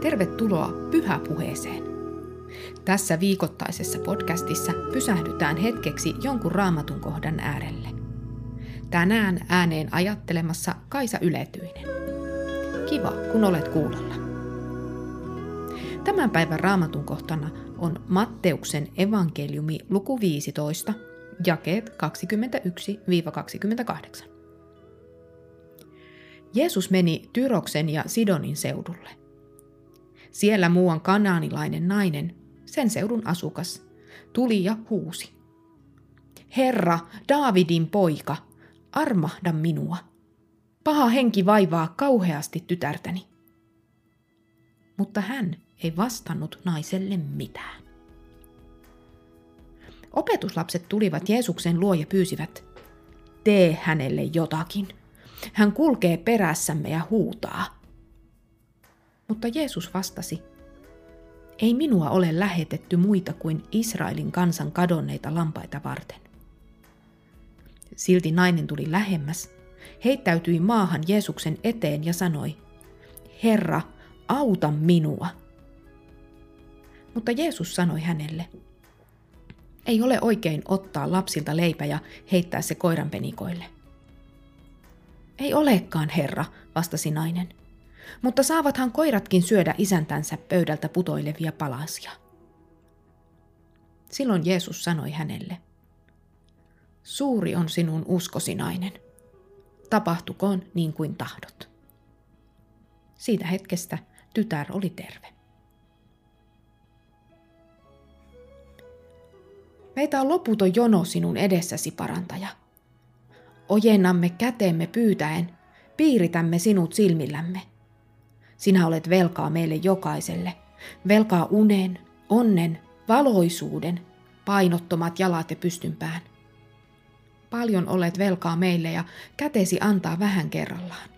Tervetuloa Pyhäpuheeseen. Tässä viikoittaisessa podcastissa pysähdytään hetkeksi jonkun raamatun kohdan äärelle. Tänään ääneen ajattelemassa Kaisa Yletyinen. Kiva, kun olet kuulolla. Tämän päivän raamatun kohtana on Matteuksen evankeliumi luku 15, jakeet 21-28. Jeesus meni Tyroksen ja Sidonin seudulle. Siellä muuan kanaanilainen nainen, sen seudun asukas, tuli ja huusi. Herra, Daavidin poika, armahda minua. Paha henki vaivaa kauheasti tytärtäni. Mutta hän ei vastannut naiselle mitään. Opetuslapset tulivat Jeesuksen luo ja pyysivät, tee hänelle jotakin. Hän kulkee perässämme ja huutaa. Mutta Jeesus vastasi, ei minua ole lähetetty muita kuin Israelin kansan kadonneita lampaita varten. Silti nainen tuli lähemmäs, heittäytyi maahan Jeesuksen eteen ja sanoi, Herra, auta minua. Mutta Jeesus sanoi hänelle, ei ole oikein ottaa lapsilta leipä ja heittää se koiranpenikoille. Ei olekaan, Herra, vastasi nainen, mutta saavathan koiratkin syödä isäntänsä pöydältä putoilevia palasia. Silloin Jeesus sanoi hänelle, suuri on sinun uskosi, nainen. Tapahtukoon niin kuin tahdot. Siitä hetkestä tytär oli terve. Meitä on loputon jono sinun edessäsi, parantaja. Ojennamme käteemme pyytäen, piiritämme sinut silmillämme. Sinä olet velkaa meille jokaiselle, velkaa unen, onnen, valoisuuden, painottomat jalat ja pystynpään. Paljon olet velkaa meille ja kätesi antaa vähän kerrallaan.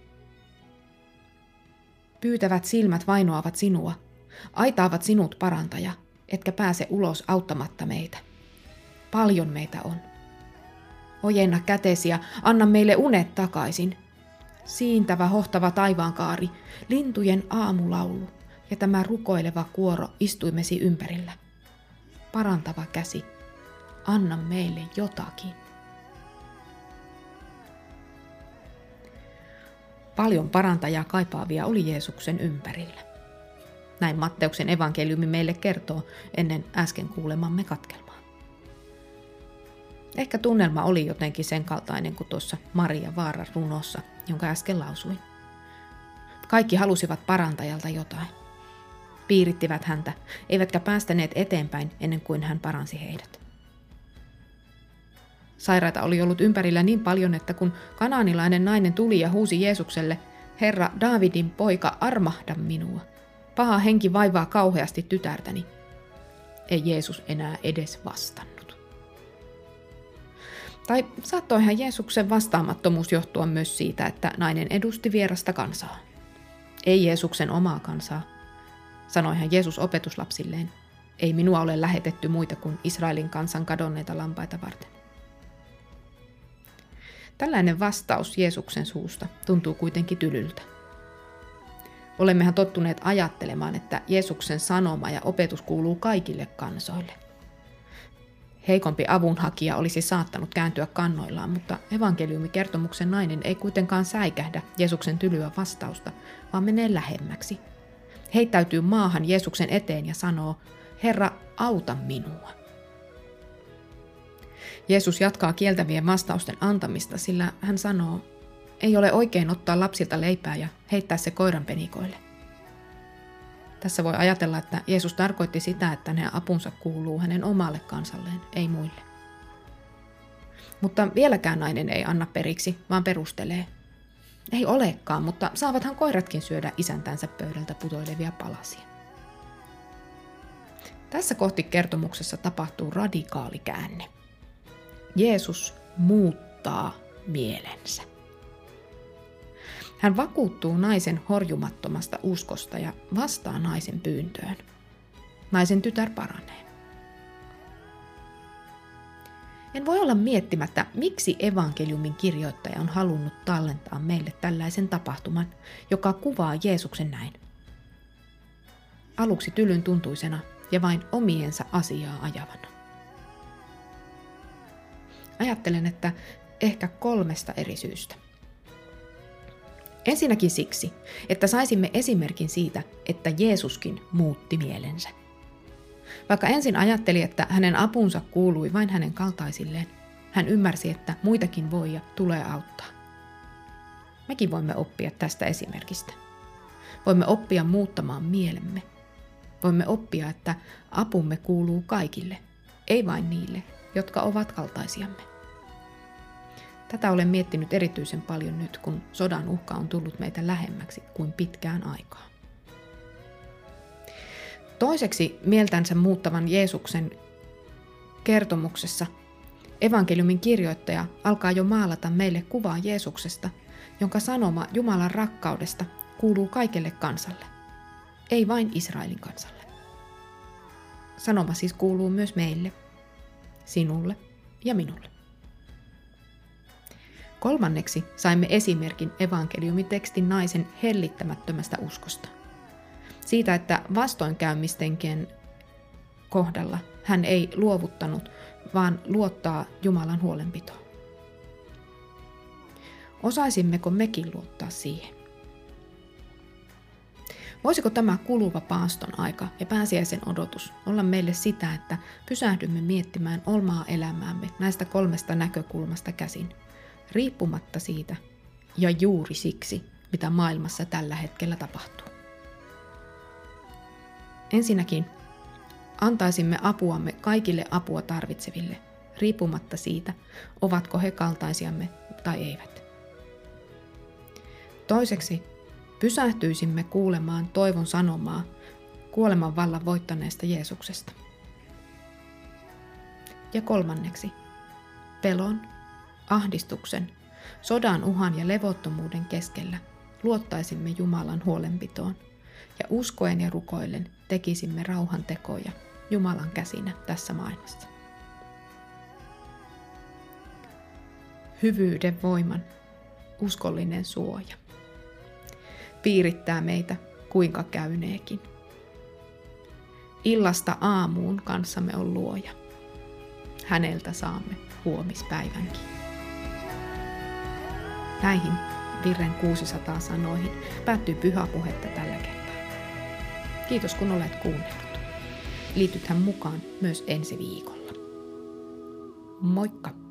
Pyytävät silmät vainoavat sinua, aitaavat sinut, parantaja, etkä pääse ulos auttamatta meitä. Paljon meitä on. Ojenna kätesi ja anna meille unet takaisin. Siintävä hohtava taivaankaari, lintujen aamulaulu ja tämä rukoileva kuoro istuimesi ympärillä. Parantava käsi, anna meille jotakin. Paljon parantajaa kaipaavia oli Jeesuksen ympärillä. Näin Matteuksen evankeliumi meille kertoo ennen äsken kuulemamme katkelmaa. Ehkä tunnelma oli jotenkin sen kaltainen kuin tuossa Maria Vaaran runossa, jonka äsken lausuin. Kaikki halusivat parantajalta jotain. Piirittivät häntä, eivätkä päästäneet eteenpäin ennen kuin hän paransi heidät. Sairaita oli ollut ympärillä niin paljon, että kun kanaanilainen nainen tuli ja huusi Jeesukselle, Herra, Daavidin poika, armahda minua. Paha henki vaivaa kauheasti tytärtäni. Ei Jeesus enää edes vastannut. Tai saattoihan Jeesuksen vastaamattomuus johtua myös siitä, että nainen edusti vierasta kansaa. Ei Jeesuksen omaa kansaa. Sanoihan Jeesus opetuslapsilleen, ei minua ole lähetetty muita kuin Israelin kansan kadonneita lampaita varten. Tällainen vastaus Jeesuksen suusta tuntuu kuitenkin tylyltä. Olemmehan tottuneet ajattelemaan, että Jeesuksen sanoma ja opetus kuuluu kaikille kansoille. Heikompi avunhakija olisi saattanut kääntyä kannoillaan, mutta evankeliumikertomuksen nainen ei kuitenkaan säikähdä Jeesuksen tylyä vastausta, vaan menee lähemmäksi. Heittäytyy maahan Jeesuksen eteen ja sanoo, Herra, auta minua. Jeesus jatkaa kieltävien vastausten antamista, sillä hän sanoo, ei ole oikein ottaa lapsilta leipää ja heittää se koiranpenikoille. Tässä voi ajatella, että Jeesus tarkoitti sitä, että hänen apunsa kuuluu hänen omalle kansalleen, ei muille. Mutta vieläkään nainen ei anna periksi, vaan perustelee. Ei olekaan, mutta saavathan koiratkin syödä isäntänsä pöydältä putoilevia palasia. Tässä kohti kertomuksessa tapahtuu radikaali käänne. Jeesus muuttaa mielensä. Hän vakuuttuu naisen horjumattomasta uskosta ja vastaa naisen pyyntöön. Naisen tytär paranee. En voi olla miettimättä, miksi evankeliumin kirjoittaja on halunnut tallentaa meille tällaisen tapahtuman, joka kuvaa Jeesuksen näin. aluksi tylyn tuntuisena ja vain omiensa asiaa ajavana. Ajattelen, että ehkä 3 eri syystä. Ensinnäkin siksi, että saisimme esimerkin siitä, että Jeesuskin muutti mielensä. Vaikka ensin ajatteli, että hänen apunsa kuului vain hänen kaltaisilleen, hän ymmärsi, että muitakin voi ja tulee auttaa. Mekin voimme oppia tästä esimerkistä. Voimme oppia muuttamaan mielemme. Voimme oppia, että apumme kuuluu kaikille, ei vain niille, jotka ovat kaltaisiamme. Tätä olen miettinyt erityisen paljon nyt, kun sodan uhka on tullut meitä lähemmäksi kuin pitkään aikaa. Toiseksi mieltänsä muuttavan Jeesuksen kertomuksessa evankeliumin kirjoittaja alkaa jo maalata meille kuvaa Jeesuksesta, jonka sanoma Jumalan rakkaudesta kuuluu kaikelle kansalle, ei vain Israelin kansalle. Sanoma siis kuuluu myös meille, sinulle ja minulle. Kolmanneksi saimme esimerkin evankeliumitekstin naisen hellittämättömästä uskosta. Siitä, että vastoinkäymistenkin kohdalla hän ei luovuttanut, vaan luottaa Jumalan huolenpitoon. Osaisimmeko mekin luottaa siihen? Voisiko tämä kuluva paaston aika ja pääsiäisen odotus olla meille sitä, että pysähdymme miettimään omaa elämäämme näistä 3 näkökulmasta käsin, riippumatta siitä ja juuri siksi, mitä maailmassa tällä hetkellä tapahtuu? Ensinnäkin antaisimme apuamme kaikille apua tarvitseville, riippumatta siitä, ovatko he kaltaisiamme tai eivät. Toiseksi pysähtyisimme kuulemaan toivon sanomaa kuoleman vallan voittaneesta Jeesuksesta. Ja kolmanneksi pelon, ahdistuksen, sodan uhan ja levottomuuden keskellä luottaisimme Jumalan huolenpitoon ja uskoen ja rukoillen tekisimme rauhan tekoja Jumalan käsinä tässä maailmassa. Hyvyyden voiman uskollinen suoja piirittää meitä kuinka käyneekin. Illasta aamuun kanssamme on luoja. Häneltä saamme huomispäivänkin. Näihin Virren 600 sanoihin päättyy pyhäpuhetta tällä kertaa. Kiitos kun olet kuunnellut. Liitythän mukaan myös ensi viikolla. Moikka!